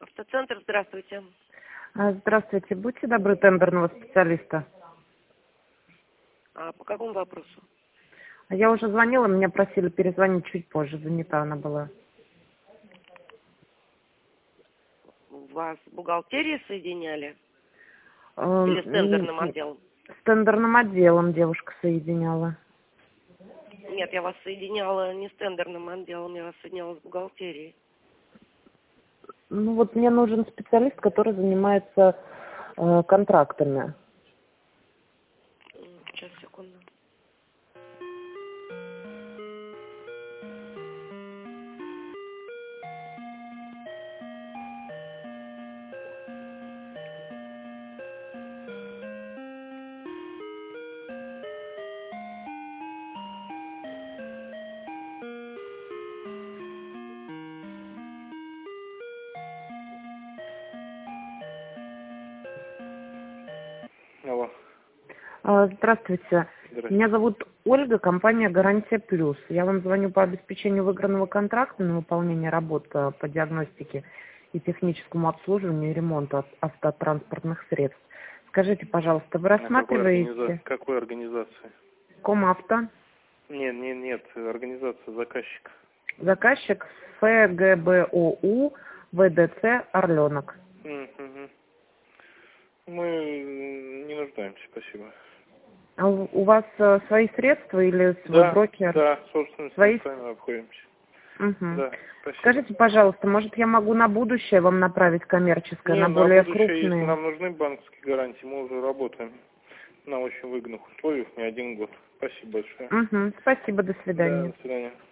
Автоцентр, здравствуйте. Здравствуйте, будьте добры, тендерного специалиста. А по какому вопросу? Я уже звонила, меня просили перезвонить чуть позже, занята она была. Вас с бухгалтерией соединяли? Или с тендерным отделом? С тендерным отделом девушка соединяла. Нет, я вас соединяла не с тендерным отделом, я вас соединяла с бухгалтерией. Ну вот мне нужен специалист, который занимается контрактами. Сейчас, секунду. Алло. Здравствуйте. Меня зовут Ольга, компания «Гарантия Плюс». Я вам звоню по обеспечению выигранного контракта на выполнение работ по диагностике и техническому обслуживанию и ремонту автотранспортных средств. Скажите, пожалуйста, вы рассматриваете... Какой организации? Комавто. Нет, организация заказчика. Заказчик ФГБОУ ВДЦ «Орленок». Мы не нуждаемся, спасибо. А у вас свои средства или свой брокер? Да, собственно, свои... сами обходимся. Угу. Да, спасибо. Скажите, пожалуйста, может я могу на будущее вам направить коммерческое, на более крупные? Если нам нужны банковские гарантии, мы уже работаем на очень выгодных условиях, не один год. Спасибо большое. Спасибо, до свидания. Да, до свидания.